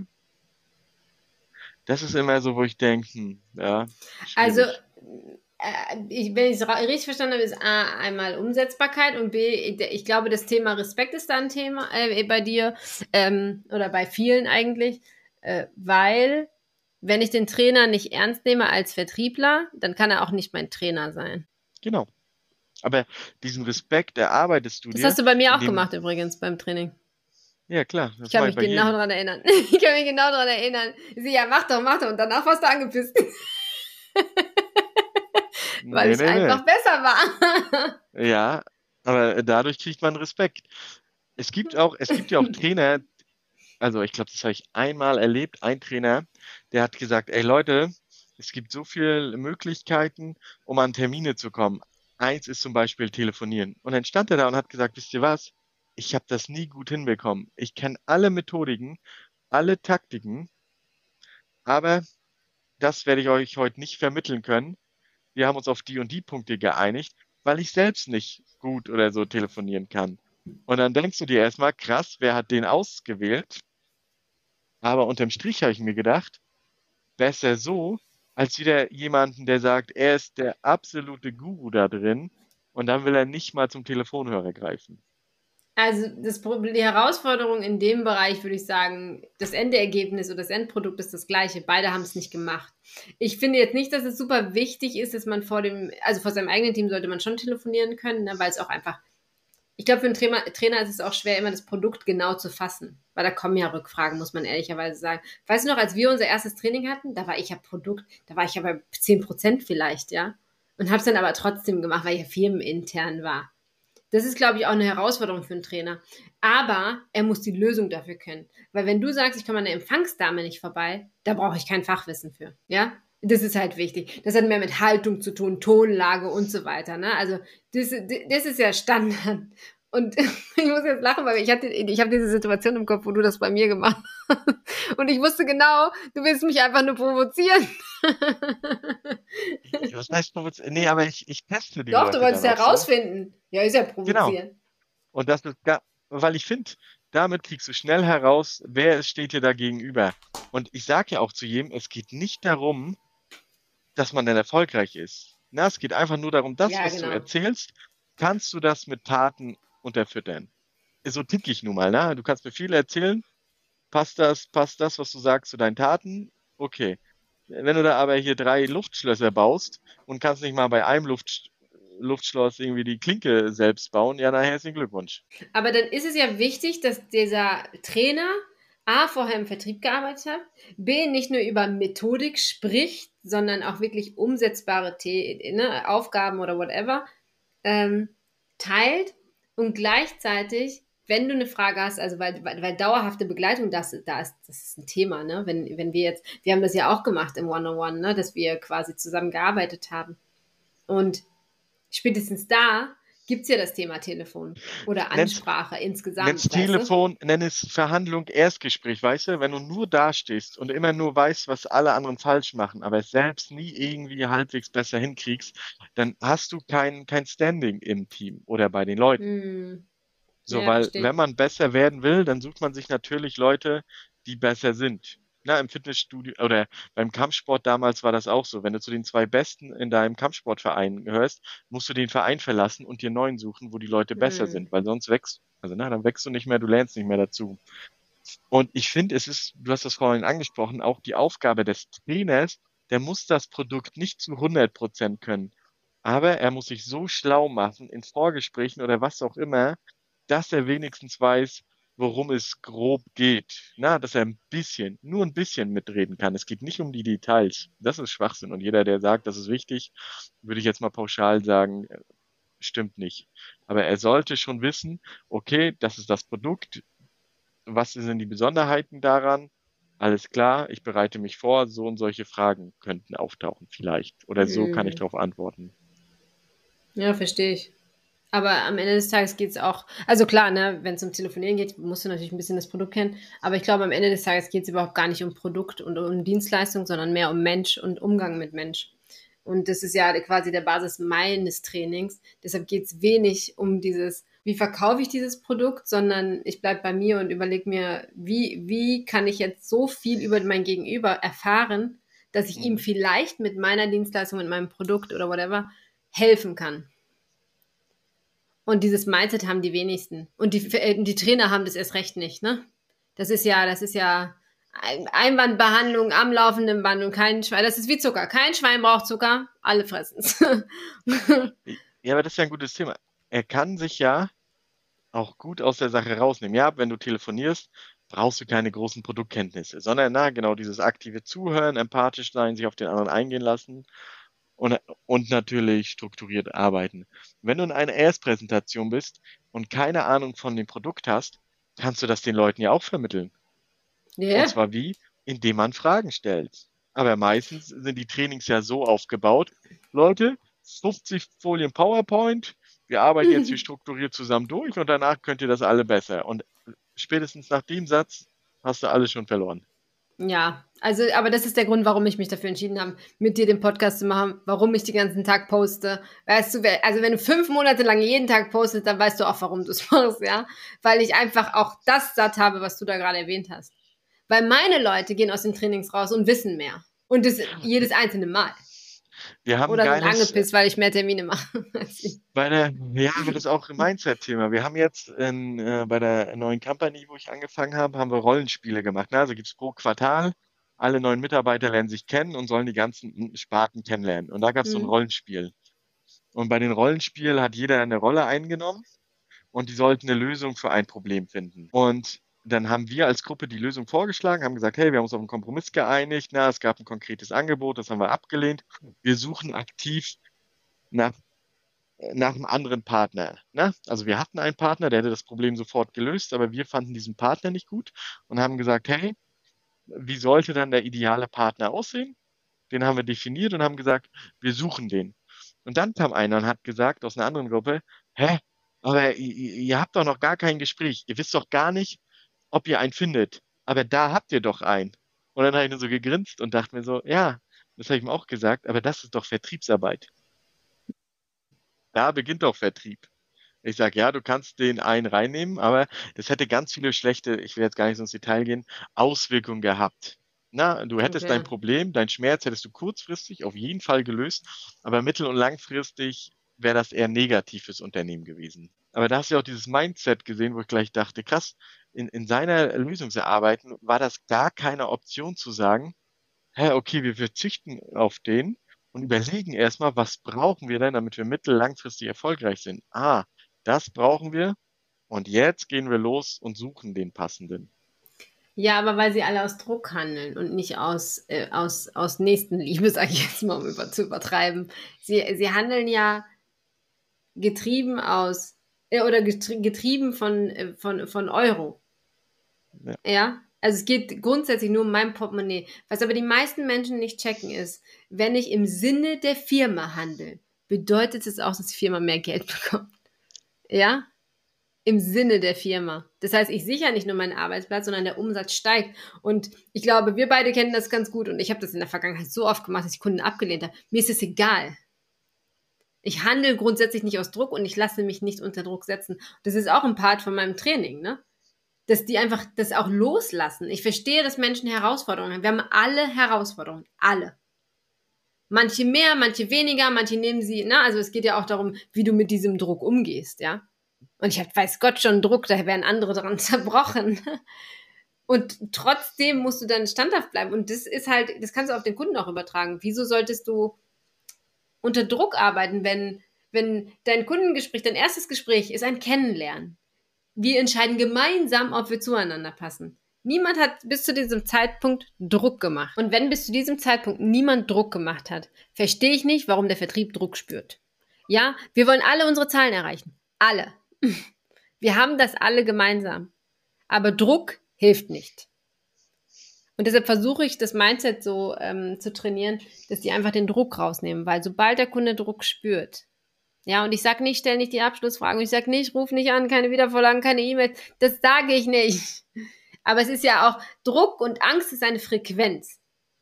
das ist immer so, wo ich denke, hm, ja, Also, schwierig. äh, ich, wenn ich es richtig verstanden habe, ist A, einmal Umsetzbarkeit und B, ich glaube, das Thema Respekt ist da ein Thema äh, bei dir ähm, oder bei vielen eigentlich, äh, weil wenn ich den Trainer nicht ernst nehme als Vertriebler, dann kann er auch nicht mein Trainer sein. Genau. Aber diesen Respekt erarbeitest du Das dir, hast du bei mir auch indem, gemacht übrigens beim Training. ja klar, Ich das kann mache ich mich bei genau jedem. daran erinnern. Ich kann mich genau daran erinnern. Sie, ja, mach doch, mach doch. Und danach warst du angepisst, weil Nee, ich nee, nee. einfach besser war. Ja, aber dadurch kriegt man Respekt. Es gibt auch, es gibt ja auch Trainer, also ich glaube, das habe ich einmal erlebt, ein Trainer, der hat gesagt, ey Leute, es gibt so viele Möglichkeiten, um an Termine zu kommen. Eins ist zum Beispiel telefonieren. Und dann stand er da und hat gesagt, wisst ihr was? Ich habe das nie gut hinbekommen. Ich kenne alle Methodiken, alle Taktiken, aber das werde ich euch heute nicht vermitteln können. Wir haben uns auf die und die Punkte geeinigt, weil ich selbst nicht gut oder so telefonieren kann. Und dann denkst du dir erstmal, krass, wer hat den ausgewählt? Aber unterm Strich habe ich mir gedacht, besser so, als wieder jemanden, der sagt, er ist der absolute Guru da drin und dann will er nicht mal zum Telefonhörer greifen. Also das Problem, die Herausforderung in dem Bereich würde ich sagen, das Endergebnis oder das Endprodukt ist das gleiche. Beide haben es nicht gemacht. Ich finde jetzt nicht, dass es super wichtig ist, dass man vor dem, also vor seinem eigenen Team sollte man schon telefonieren können, ne, weil es auch einfach, ich glaube, für einen Trainer, Trainer ist es auch schwer, immer das Produkt genau zu fassen, weil da kommen ja Rückfragen, muss man ehrlicherweise sagen. Weißt du noch, als wir unser erstes Training hatten, da war ich ja Produkt, da war ich ja bei zehn Prozent vielleicht, ja, und habe es dann aber trotzdem gemacht, weil ich ja firmenintern war. Das ist, glaube ich, auch eine Herausforderung für einen Trainer. Aber er muss die Lösung dafür können. Weil wenn du sagst, ich komme an der Empfangsdame nicht vorbei, da brauche ich kein Fachwissen für. Ja? Das ist halt wichtig. Das hat mehr mit Haltung zu tun, Tonlage und so weiter. Ne? Also das, das ist ja Standard. Und ich muss jetzt lachen, weil ich hatte, ich habe diese Situation im Kopf, wo du das bei mir gemacht hast. Und ich wusste genau, du willst mich einfach nur provozieren. Was heißt provozieren? Nee, aber ich, ich teste die Doch, du Leute wolltest dann ja auch so. herausfinden. Ja, ist ja Genau. provozieren. Und das ist gar, weil ich finde, damit kriegst du schnell heraus, wer steht dir da gegenüber. Und ich sage ja auch zu jedem, es geht nicht darum, dass man dann erfolgreich ist. Na, es geht einfach nur darum, das, Ja, was du genau. erzählst, kannst du das mit Taten unterfüttern. So tick ich nun mal, ne? Du kannst mir viel erzählen, passt das, passt das, was du sagst, zu deinen Taten? Okay. Wenn du da aber hier drei Luftschlösser baust und kannst nicht mal bei einem Luft, Luftschloss irgendwie die Klinke selbst bauen, ja, na, herzlichen Glückwunsch. Aber dann ist es ja wichtig, dass dieser Trainer A, vorher im Vertrieb gearbeitet hat, B, nicht nur über Methodik spricht, sondern auch wirklich umsetzbare The ne, Aufgaben oder whatever ähm, teilt und gleichzeitig, wenn du eine Frage hast, also weil, weil, weil dauerhafte Begleitung, das, das, das ist ein Thema, ne? Wenn, wenn wir jetzt, wir haben das ja auch gemacht im One-on-One, ne? Dass wir quasi zusammen gearbeitet haben. Und spätestens da gibt es ja das Thema Telefon oder Nenn's, Ansprache insgesamt, nenn's weißt du? Telefon, nenn es Verhandlung, Erstgespräch, weißt du? Wenn du nur dastehst und immer nur weißt, was alle anderen falsch machen, aber es selbst nie irgendwie halbwegs besser hinkriegst, dann hast du kein, kein Standing im Team oder bei den Leuten. Hm. So, Ja, weil verstehe wenn ich. man besser werden will, dann sucht man sich natürlich Leute, die besser sind. Na, im Fitnessstudio oder beim Kampfsport damals war das auch so. Wenn du zu den zwei Besten in deinem Kampfsportverein gehörst, musst du den Verein verlassen und dir neuen suchen, wo die Leute besser Hm. sind, weil sonst wächst, also na, dann wächst du nicht mehr, du lernst nicht mehr dazu. Und ich finde, es ist, du hast das vorhin angesprochen, auch die Aufgabe des Trainers, der muss das Produkt nicht zu hundert Prozent können. Aber er muss sich so schlau machen in Vorgesprächen oder was auch immer, dass er wenigstens weiß, worum es grob geht. Na, dass er ein bisschen, nur ein bisschen mitreden kann. Es geht nicht um die Details. Das ist Schwachsinn. Und jeder, der sagt, das ist wichtig, würde ich jetzt mal pauschal sagen, äh, stimmt nicht. Aber er sollte schon wissen, okay, das ist das Produkt. Was sind die Besonderheiten daran? Alles klar, ich bereite mich vor, so und solche Fragen könnten auftauchen vielleicht. Oder so kann ich Hm. darauf antworten. Ja, verstehe ich. Aber am Ende des Tages geht es auch, also klar, ne, wenn es um Telefonieren geht, musst du natürlich ein bisschen das Produkt kennen. Aber ich glaube, am Ende des Tages geht es überhaupt gar nicht um Produkt und um Dienstleistung, sondern mehr um Mensch und Umgang mit Mensch. Und das ist ja quasi der Basis meines Trainings. Deshalb geht es wenig um dieses, wie verkaufe ich dieses Produkt, sondern ich bleibe bei mir und überlege mir, wie, wie kann ich jetzt so viel über mein Gegenüber erfahren, dass ich ihm Mhm. vielleicht mit meiner Dienstleistung, mit meinem Produkt oder whatever helfen kann. Und dieses Mindset haben die wenigsten. Und die, äh, die Trainer haben das erst recht nicht, ne? Das ist ja, das ist ja Ein- Einwandbehandlung am laufenden Band und kein Schwein. Das ist wie Zucker. Kein Schwein braucht Zucker, alle fressen es. Ja, aber das ist ja ein gutes Thema. Er kann sich ja auch gut aus der Sache rausnehmen. Ja, wenn du telefonierst, brauchst du keine großen Produktkenntnisse, sondern na, genau dieses aktive Zuhören, empathisch sein, sich auf den anderen eingehen lassen und, und natürlich strukturiert arbeiten. Wenn du in einer Erstpräsentation bist und keine Ahnung von dem Produkt hast, kannst du das den Leuten ja auch vermitteln. Und Ja. zwar wie? Indem man Fragen stellt. Aber meistens sind die Trainings ja so aufgebaut, Leute, fünfzig Folien PowerPoint, wir arbeiten jetzt hier strukturiert zusammen durch und danach könnt ihr das alle besser. Und spätestens nach dem Satz hast du alles schon verloren. Ja, also, aber das ist der Grund, warum ich mich dafür entschieden habe, mit dir den Podcast zu machen, warum ich den ganzen Tag poste. Weißt du, wer- also wenn du fünf Monate lang jeden Tag postest, dann weißt du auch, warum du es machst, ja? Weil ich einfach auch das satt habe, was du da gerade erwähnt hast. Weil meine Leute gehen aus den Trainings raus und wissen mehr. Und das jedes einzelne Mal. Wir haben ein Oder sind geiles, angepisst, weil ich mehr Termine mache. bei der, ja, aber das ist auch ein Mindset-Thema. Wir haben jetzt in, äh, bei der neuen Company, wo ich angefangen habe, haben wir Rollenspiele gemacht. Ne? Also gibt es pro Quartal, alle neuen Mitarbeiter lernen sich kennen und sollen die ganzen Sparten kennenlernen. Und da gab es so ein Hm. Rollenspiel. Und bei den Rollenspielen hat jeder eine Rolle eingenommen und die sollten eine Lösung für ein Problem finden. Und dann haben wir als Gruppe die Lösung vorgeschlagen, haben gesagt, hey, wir haben uns auf einen Kompromiss geeinigt, na, es gab ein konkretes Angebot, das haben wir abgelehnt. Wir suchen aktiv nach nach einem anderen Partner. Ne? Also wir hatten einen Partner, der hätte das Problem sofort gelöst, aber wir fanden diesen Partner nicht gut und haben gesagt, hey, wie sollte dann der ideale Partner aussehen? den haben wir definiert und haben gesagt, wir suchen den. Und dann kam einer und hat gesagt aus einer anderen Gruppe, hä, aber ihr, ihr habt doch noch gar kein Gespräch. Ihr wisst doch gar nicht, ob ihr einen findet. Aber da habt ihr doch einen. Und dann habe ich nur so gegrinst und dachte mir so, ja, das habe ich ihm auch gesagt, aber das ist doch Vertriebsarbeit. Da beginnt doch Vertrieb. Ich sage, ja, du kannst den einen reinnehmen, aber das hätte ganz viele schlechte, ich will jetzt gar nicht so ins Detail gehen, Auswirkungen gehabt. Na, du hättest dein Okay. Problem, dein Schmerz hättest du kurzfristig auf jeden Fall gelöst, aber mittel- und langfristig wäre das eher negativ fürs Unternehmen gewesen. Aber da hast du ja auch dieses Mindset gesehen, wo ich gleich dachte, krass, in, in seiner Lösungserarbeiten war das gar keine Option zu sagen, hä, okay, wir verzichten auf den und überlegen erstmal, was brauchen wir denn, damit wir mittel- langfristig erfolgreich sind. Ah, das brauchen wir und jetzt gehen wir los und suchen den passenden. Ja, aber weil sie alle aus Druck handeln und nicht aus, äh, aus, aus Nächstenliebe, sage ich jetzt mal, um über, zu übertreiben. Sie, sie handeln ja getrieben aus, äh, oder getrie getrieben von, äh, von, von Euro. Ja. Ja, also es geht grundsätzlich nur um mein Portemonnaie. Was aber die meisten Menschen nicht checken ist, wenn ich im Sinne der Firma handle, bedeutet es auch, dass die Firma mehr Geld bekommt. Ja, im Sinne der Firma. Das heißt, ich sichere nicht nur meinen Arbeitsplatz, sondern der Umsatz steigt. Und ich glaube, wir beide kennen das ganz gut. Und ich habe das in der Vergangenheit so oft gemacht, dass ich Kunden abgelehnt habe. Mir ist es egal. Ich handle grundsätzlich nicht aus Druck und ich lasse mich nicht unter Druck setzen. Das ist auch ein Part von meinem Training, ne? Dass die einfach das auch loslassen. Ich verstehe, dass Menschen Herausforderungen haben. Wir haben alle Herausforderungen. Alle. Manche mehr, manche weniger, manche nehmen sie, ne? Also es geht ja auch darum, wie du mit diesem Druck umgehst, ja? Und ich habe, weiß Gott, schon Druck, da wären andere dran zerbrochen. Und trotzdem musst du dann standhaft bleiben. Und das ist halt, das kannst du auf den Kunden auch übertragen. Wieso solltest du unter Druck arbeiten, wenn, wenn dein Kundengespräch, dein erstes Gespräch ist ein Kennenlernen? Wir entscheiden gemeinsam, ob wir zueinander passen. Niemand hat bis zu diesem Zeitpunkt Druck gemacht. Und wenn bis zu diesem Zeitpunkt niemand Druck gemacht hat, verstehe ich nicht, warum der Vertrieb Druck spürt. Ja, wir wollen alle unsere Zahlen erreichen. Alle. Wir haben das alle gemeinsam. Aber Druck hilft nicht. Und deshalb versuche ich, das Mindset so ähm, zu trainieren, dass die einfach den Druck rausnehmen. Weil sobald der Kunde Druck spürt, ja, und ich sage nicht, stell nicht die Abschlussfragen, und ich sage nicht, ruf nicht an, keine Wiedervorlagen, keine E-Mails, das sage ich nicht. Aber es ist ja auch, Druck und Angst ist eine Frequenz.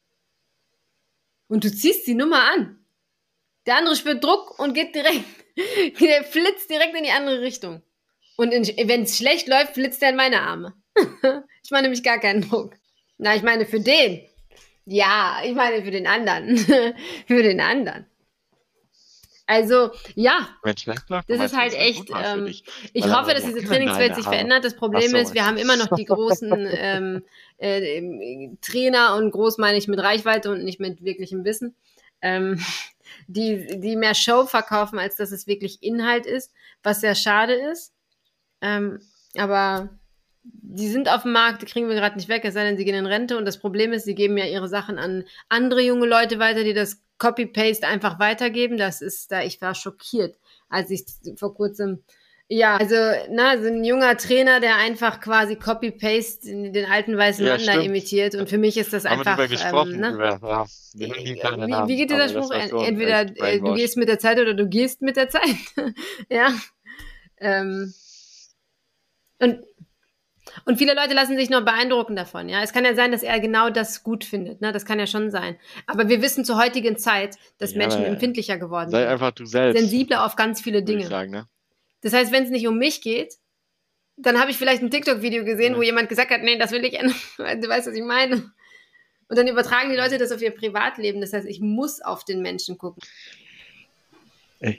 Und du ziehst die Nummer an. Der andere spürt Druck und geht direkt, der flitzt direkt in die andere Richtung. Und wenn es schlecht läuft, flitzt er in meine Arme. Ich meine nämlich gar keinen Druck. Na, ich meine für den. Ja, ich meine für den anderen. Für den anderen. Also, ja, Wenn schlecht läuft, das meinst ist du, halt das wäre echt, gut mal für ähm, dich. ich Weil hoffe, dann dass diese blockieren Trainingswelt deine sich Arme. verändert. Das Ach Problem so, ist, wir haben meinst immer noch du. die großen ähm, äh, Trainer und groß meine ich mit Reichweite und nicht mit wirklichem Wissen, ähm, die, die mehr Show verkaufen, als dass es wirklich Inhalt ist, was sehr schade ist. Ähm, aber die sind auf dem Markt, die kriegen wir gerade nicht weg, es sei denn, sie gehen in Rente. Und das Problem ist, sie geben ja ihre Sachen an andere junge Leute weiter, die das Copy-Paste einfach weitergeben. Das ist da, ich war schockiert, als ich vor kurzem, ja, also, na, so ein junger Trainer, der einfach quasi Copy-Paste den alten weißen Ja, Mann da stimmt. imitiert. Und für mich ist das Haben wir drüber einfach, ähm, gesprochen, ne? über, ja, wir nennen die keine Wie, wie Namen, geht dieser aber das Spruch? war En- schon Entweder echt äh, du gehst brainwashed. mit der Zeit oder du gehst mit der Zeit. Ja. Ähm, und Und viele Leute lassen sich noch beeindrucken davon. Ja, es kann ja sein, dass er genau das gut findet. Ne? Das kann ja schon sein. Aber wir wissen zur heutigen Zeit, dass Ja, Menschen aber empfindlicher geworden sei sind, einfach du selbst, sensibler auf ganz viele würde ich Dinge. sagen, ne? Das heißt, wenn es nicht um mich geht, dann habe ich vielleicht ein TikTok-Video gesehen, Ja. wo jemand gesagt hat, nee, das will ich ändern. Du weißt, was ich meine. Und dann übertragen die Leute das auf ihr Privatleben. Das heißt, ich muss auf den Menschen gucken. Ey.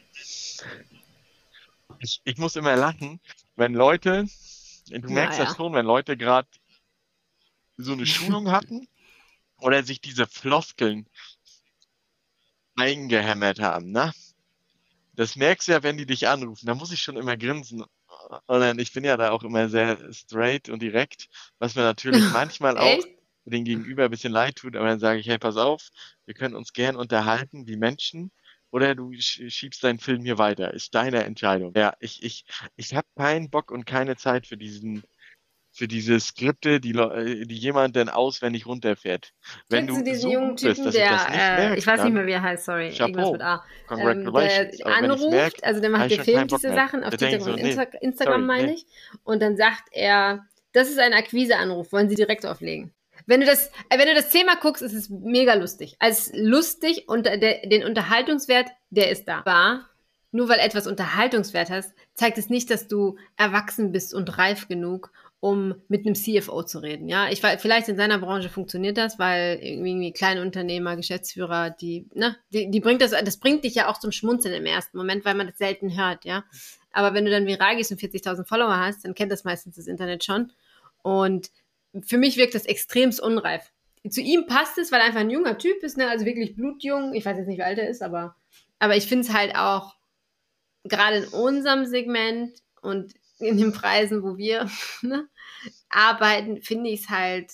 Ich, ich muss immer lachen, wenn Leute, du merkst das Naja. schon, wenn Leute gerade so eine Schulung hatten oder sich diese Floskeln eingehämmert haben, ne? Das merkst du ja, wenn die dich anrufen. Da muss ich schon immer grinsen. Und dann, ich bin ja da auch immer sehr straight und direkt, was mir natürlich manchmal auch Echt? den Gegenüber ein bisschen leid tut. Aber dann sage ich, hey, pass auf, wir können uns gern unterhalten wie Menschen. Oder du sch- schiebst deinen Film hier weiter. Ist deine Entscheidung. Ja, ich, ich, ich habe keinen Bock und keine Zeit für diesen für diese Skripte, die, Leu- äh, die jemand dann auswendig runterfährt. Wenn Kennst du du diesen so jungen gut bist, Typen, dass ich das nicht der, äh, merke, ich weiß nicht mehr, dann wie er heißt, sorry, irgendwas mit Chapeau, A, ähm, der congratulations. Aber wenn ich es merke, anruft, also der habe macht, ich der schon keinen filmt Bock diese mehr. Sachen auf Da denke ich TikTok so, und nee, Insta Instagram, sorry, meine nee. ich, und dann sagt er, das ist ein Akquiseanruf, wollen Sie direkt auflegen? Wenn du das, äh, wenn du das Thema guckst, ist es mega lustig. Also lustig und der, den Unterhaltungswert, der ist da. Aber nur weil etwas Unterhaltungswert hast, zeigt es nicht, dass du erwachsen bist und reif genug, um mit einem C F O zu reden. Ja, ich weiß, vielleicht in seiner Branche funktioniert das, weil irgendwie kleine Unternehmer, Geschäftsführer, die, ne, die, die bringt das, das bringt dich ja auch zum Schmunzeln im ersten Moment, weil man das selten hört, ja. Aber wenn du dann viral gehst und vierzigtausend Follower hast, dann kennt das meistens das Internet schon. Und für mich wirkt das extremst unreif. Zu ihm passt es, weil er einfach ein junger Typ ist, ne, also wirklich blutjung. Ich weiß jetzt nicht, wie alt er ist, aber, aber ich finde es halt auch, gerade in unserem Segment und in den Preisen, wo wir ne, arbeiten, finde ich es halt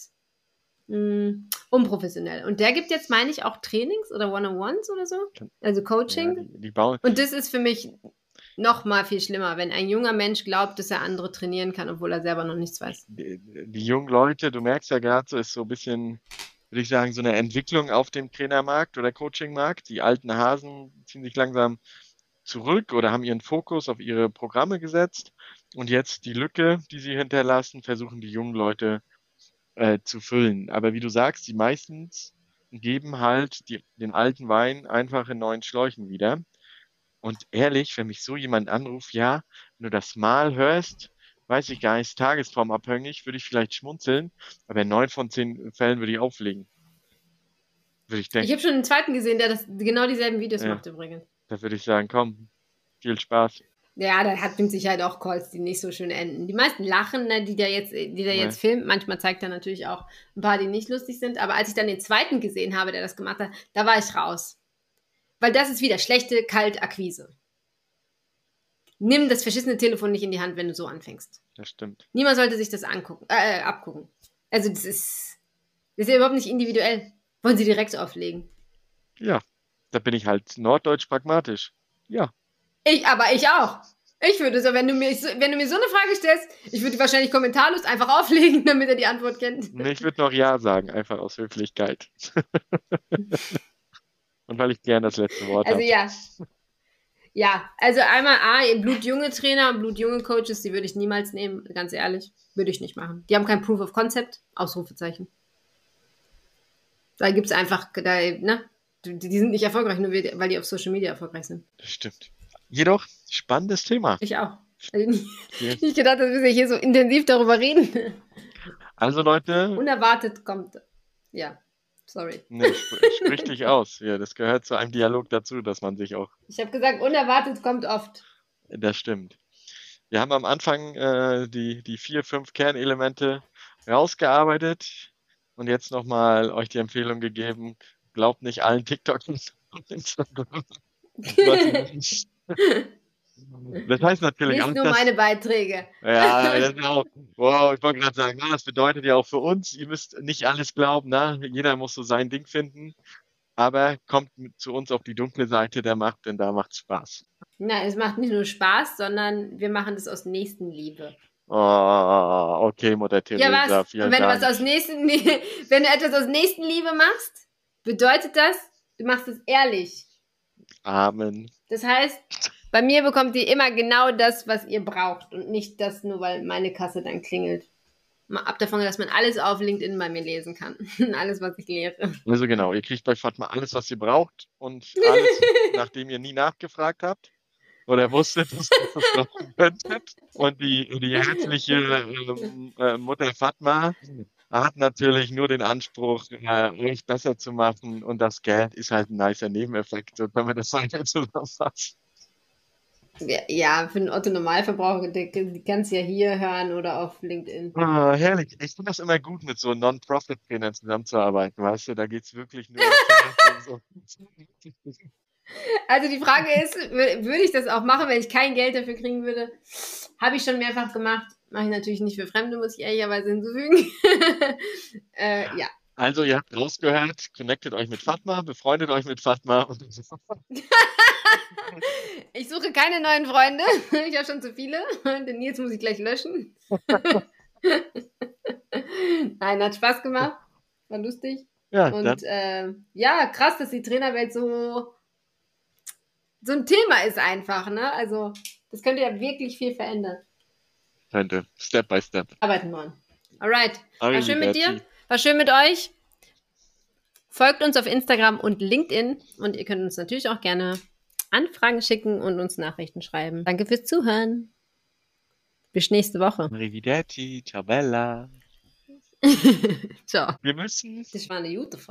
mh, unprofessionell. Und der gibt jetzt, meine ich, auch Trainings oder One-on-Ones oder so, also Ja, Coaching. die, die bauen, Und das ist für mich noch mal viel schlimmer, wenn ein junger Mensch glaubt, dass er andere trainieren kann, obwohl er selber noch nichts weiß. die, die jungen Leute, du merkst ja gerade, so ist so ein bisschen, würde ich sagen, so eine Entwicklung auf dem Trainermarkt oder Coachingmarkt. Die alten Hasen ziehen sich langsam zurück oder haben ihren Fokus auf ihre Programme gesetzt. Und jetzt die Lücke, die sie hinterlassen, versuchen die jungen Leute äh, zu füllen. Aber wie du sagst, die meistens geben halt die, den alten Wein einfach in neuen Schläuchen wieder. Und ehrlich, wenn mich so jemand anruft, ja, wenn du das mal hörst, weiß ich gar nicht, tagesformabhängig, würde ich vielleicht schmunzeln, aber in neun von zehn Fällen würde ich auflegen. Würde ich Ich denken. habe schon einen zweiten gesehen, der das genau dieselben Videos Ja, macht übrigens. da würde ich sagen, komm, viel Spaß. Ja, da hat mit Sicherheit auch Calls, die nicht so schön enden. Die meisten lachen, ne, die der jetzt, die der Nee. jetzt filmt. Manchmal zeigt er natürlich auch ein paar, die nicht lustig sind. Aber als ich dann den zweiten gesehen habe, der das gemacht hat, da war ich raus. Weil das ist wieder schlechte Kaltakquise. Nimm das verschissene Telefon nicht in die Hand, wenn du so anfängst. Das stimmt. Niemand sollte sich das angucken, äh, abgucken. Also das ist, das ist ja überhaupt nicht individuell. Wollen sie direkt auflegen. Ja, da bin ich halt norddeutsch pragmatisch. Ja, Ich, aber ich auch. Ich würde so, wenn du mir, so- wenn du mir so eine Frage stellst, ich würde die wahrscheinlich kommentarlos einfach auflegen, damit er die Antwort kennt. nee, ich würde noch Ja sagen, einfach aus Höflichkeit. Und weil ich gern das letzte Wort Also habe. ja. Ja, also einmal A, blutjunge Trainer und blutjunge Coaches, die würde ich niemals nehmen, ganz ehrlich. Würde ich nicht machen. Die haben kein Proof of Concept, Ausrufezeichen. Da gibt es einfach, da, ne? Die, die sind nicht erfolgreich, nur weil die auf Social Media erfolgreich sind. Das stimmt. Jedoch, spannendes Thema. Ich auch. Also nicht, Ja. nicht gedacht, dass wir hier so intensiv darüber reden. Also Leute, Unerwartet kommt. Ja, sorry. nee, sp sprich dich aus. Ja, das gehört zu einem Dialog dazu, dass man sich auch, Ich habe gesagt, unerwartet kommt oft. das stimmt. Wir haben am Anfang äh, die, die vier, fünf Kernelemente rausgearbeitet und jetzt nochmal euch die Empfehlung gegeben, glaubt nicht allen TikTok und Instagram. Das heißt natürlich Nicht auch, nur dass, meine Beiträge. ja, das ist auch, wow, ich wollte gerade sagen, na, das bedeutet ja auch für uns, ihr müsst nicht alles glauben, ne? Jeder muss so sein Ding finden, aber kommt mit zu uns auf die dunkle Seite der Macht, denn da macht's Spaß. Na, es macht nicht nur Spaß, sondern wir machen das aus Nächstenliebe. Oh, okay, Mutter Ja, Teresa, was? vielen Und wenn du was Dank. aus Nächsten, wenn du etwas aus Nächstenliebe machst, bedeutet das, du machst es ehrlich. Amen. Das heißt, bei mir bekommt ihr immer genau das, was ihr braucht und nicht das nur, weil meine Kasse dann klingelt. Mal ab davon, dass man alles auf LinkedIn bei mir lesen kann. Alles, was ich lehre. Also genau, ihr kriegt bei Fatma alles, was ihr braucht und alles, nachdem ihr nie nachgefragt habt oder wusstet, dass ihr das brauchen könntet. Und die, die herzliche ähm, äh, Mutter Fatma hat natürlich nur den Anspruch, äh, euch besser zu machen und das Geld ist halt ein nicer Nebeneffekt, so können wir das weiter zusammenfassen. Ja, ja, für den Otto-Normalverbraucher, die, die kannst du ja hier hören oder auf LinkedIn. Ah, herrlich. Ich finde das immer gut, mit so Non-Profit-Trainern zusammenzuarbeiten, weißt du, da geht's wirklich nur um so. Also die Frage ist, wür- würde ich das auch machen, wenn ich kein Geld dafür kriegen würde? Habe ich schon mehrfach gemacht. Mache ich natürlich nicht für Fremde, muss ich ehrlicherweise hinzufügen. äh, ja. Also, ihr habt rausgehört, connectet euch mit Fatma, befreundet euch mit Fatma und Ich suche keine neuen Freunde. Ich habe schon zu viele. Den Nils muss ich gleich löschen. Nein, hat Spaß gemacht. War lustig. Ja, Und dann äh, ja, krass, dass die Trainerwelt so, so ein Thema ist einfach, ne? Also, das könnte ja wirklich viel verändern. könnte. Step by Step. Arbeiten wir an. Alright. War schön mit dir. Arrivederci. War schön mit euch. Folgt uns auf Instagram und LinkedIn. Und ihr könnt uns natürlich auch gerne Anfragen schicken und uns Nachrichten schreiben. Danke fürs Zuhören. Bis nächste Woche. Arrivederci. Ciao, Bella. Ciao. Wir müssen. Das war eine gute Folge.